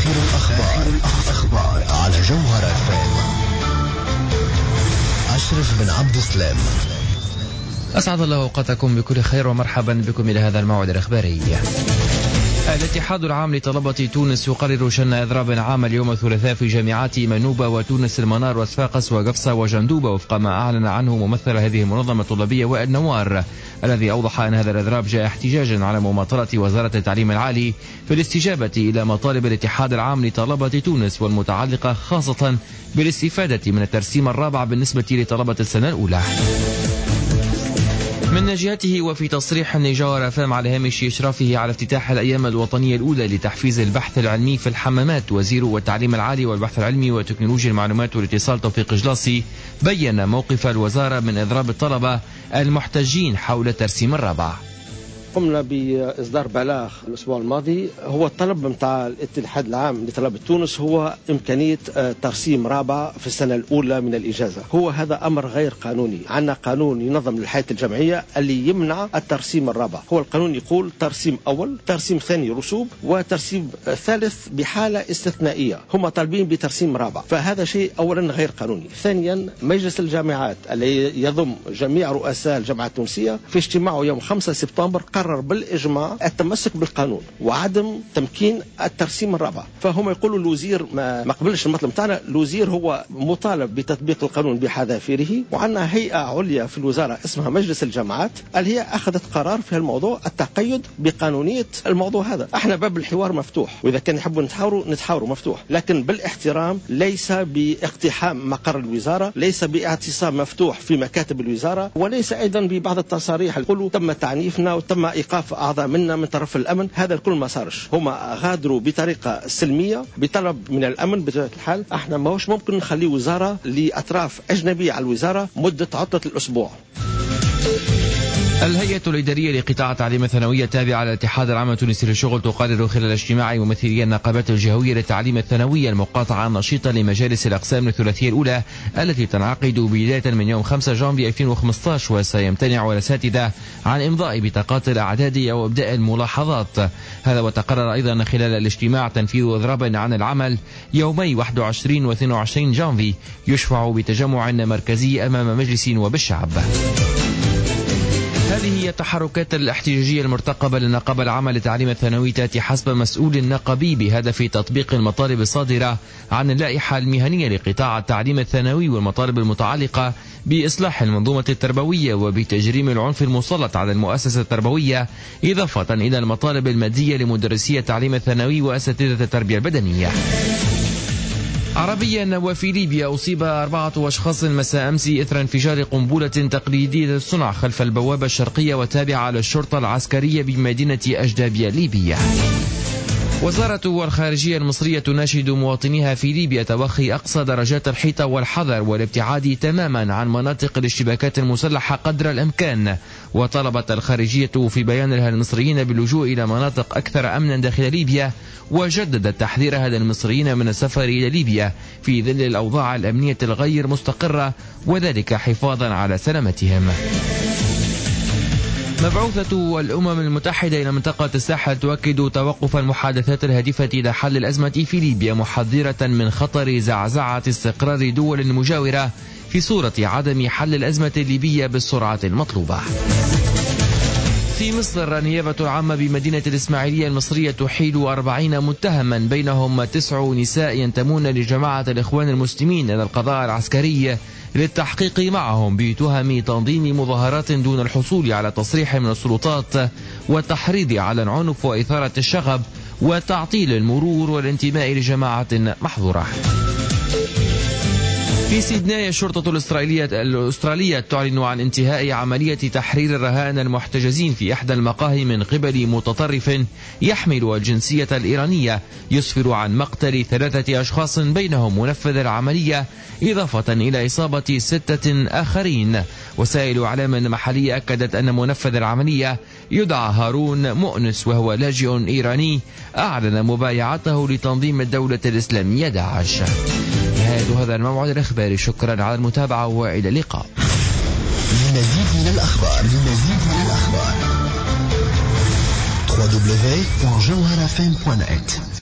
الأخبار على جوهر FM. أشرف بن عبد السلام. أسعد الله أوقاتكم بكل خير ومرحبا بكم إلى هذا الموعد الإخباري. الاتحاد العام لطلبة تونس يقرر شن إضراب عام اليوم الثلاثاء في جامعات منوبة وتونس المنار وصفاقس وقفصة وجندوبة، وفق ما أعلن عنه ممثل هذه المنظمة الطلابية وائل نوار، الذي أوضح أن هذا الإضراب جاء احتجاجا على مماطلة وزارة التعليم العالي في الاستجابة إلى مطالب الاتحاد العام لطلبة تونس، والمتعلقة خاصة بالاستفادة من الترسيم الرابع بالنسبة لطلبة السنة الأولى. من جهته وفي تصريح لجوهر FM على هامش إشرافه على افتتاح الأيام الوطنية الأولى لتحفيز البحث العلمي في الحمامات، وزير التعليم العالي والبحث العلمي وتكنولوجيا المعلومات والاتصال توفيق جلاصي بيّن موقف الوزارة من إضراب الطلبة المحتجين حول الترسيم الرابع. قمنا بإصدار بلاغ الأسبوع الماضي، هو الطلب متاع الاتحاد العام لطلبة تونس هو إمكانية ترسيم رابع في السنة الأولى من الإجازة. هو هذا أمر غير قانوني، عندنا قانون ينظم الحياة الجامعية اللي يمنع الترسيم الرابع. هو القانون يقول ترسيم أول، ترسيم ثاني رسوب، وترسيم ثالث بحالة استثنائية. هم طالبين بترسيم رابع، فهذا شيء أولا غير قانوني. ثانيا مجلس الجامعات اللي يضم جميع رؤساء الجامعات التونسية في اجتماعه يوم 5 سبتمبر قرر بالإجماع التمسك بالقانون وعدم تمكين الترسيم الرابع. فهم يقولوا الوزير ما قبلش المطلب متاعنا، الوزير هو مطالب بتطبيق القانون بحذافيره، وعندنا هيئة عليا في الوزارة اسمها مجلس الجامعات اللي هي أخذت قرار في الموضوع التقيد بقانونية الموضوع هذا. احنا باب الحوار مفتوح، وإذا كان يحبوا نتحاوروا مفتوح، لكن بالاحترام، ليس باقتحام مقر الوزارة، ليس باعتصام مفتوح في مكاتب الوزارة، وليس أيضا ببعض التصاريح يقولوا تم تعنيفنا وتم إيقاف أعضاء منا من طرف الأمن. هذا الكل ما صارش، هما غادروا بطريقة سلمية بطلب من الأمن. بطبيعة الحال احنا ماهوش ممكن نخلي وزارة لأطراف أجنبية على الوزارة مدة عطلة الأسبوع. الهيئة الإدارية لقطاع التعليم الثانوي التابعة للاتحاد العام التونسي للشغل تقرر خلال اجتماع ممثلي النقابات الجهوية للتعليم الثانوي المقاطعة النشيطة لمجالس الأقسام الثلاثية الأولى التي تنعقد بداية من يوم 5 جانفي 2015، وسيمتنع الأساتذة عن إمضاء بطاقات الأعداد أو إبداء الملاحظات. هذا وتقرر أيضا خلال الاجتماع تنفيذ إضراب عن العمل يومي 21 و 22 جانفي يشفع بتجمع مركزي أمام مجلس وبالشعب. هذه هي التحركات الاحتجاجية المرتقبة للنقابة العامة للتعليم الثانوي، تأتي حسب مسؤول نقابي بهدف تطبيق المطالب الصادرة عن اللائحة المهنية لقطاع التعليم الثانوي والمطالب المتعلقة بإصلاح المنظومة التربوية وبتجريم العنف المسلط على المؤسسة التربوية، إضافة إلى المطالب المادية لمدرسي التعليم الثانوي وأساتذة التربية البدنية. عربيا، وفي ليبيا أصيب 4 أشخاص مساء أمس إثر انفجار قنبلة تقليدية الصنع خلف البوابة الشرقية وتابعة للشرطة العسكرية بمدينة أجدابية ليبيا. وزارة الخارجية المصرية تناشد مواطنيها في ليبيا توخي أقصى درجات الحيطة والحذر والابتعاد تماما عن مناطق الاشتباكات المسلحة قدر الإمكان. وطلبت الخارجية في بيان لها المصريين باللجوء إلى مناطق أكثر أمنا داخل ليبيا، وجددت تحذيرها للمصريين من السفر إلى ليبيا في ظل الأوضاع الأمنية الغير مستقرة، وذلك حفاظا على سلامتهم. مبعوثة الأمم المتحدة إلى منطقة الساحل تؤكد توقف المحادثات الهادفة إلى حل الأزمة في ليبيا، محذرة من خطر زعزعة استقرار دول المجاورة في صورة عدم حل الأزمة الليبية بالسرعة المطلوبة. في مصر، النيابة العامة بمدينة الإسماعيلية المصرية تحيل 40 متهما بينهم 9 نساء ينتمون لجماعة الإخوان المسلمين إلى القضاء العسكري للتحقيق معهم بتهم تنظيم مظاهرات دون الحصول على تصريح من السلطات والتحريض على العنف وإثارة الشغب وتعطيل المرور والانتماء لجماعة محظورة. في سيدناي، الشرطة الأسترالية تعلن عن انتهاء عملية تحرير الرهائن المحتجزين في إحدى المقاهي من قبل متطرف يحمل الجنسية الإيرانية، يسفر عن مقتل 3 أشخاص بينهم منفذ العملية، إضافة إلى إصابة 6 آخرين. وسائل إعلام محلية أكدت أن منفذ العملية يدعى هارون مؤنس، وهو لاجئ إيراني أعلن مبايعته لتنظيم الدولة الإسلامية داعش. نهاية هذا الموعد الإخباري، شكرا على المتابعة وإلى اللقاء. لمزيد من الأخبار www.jawharfm.net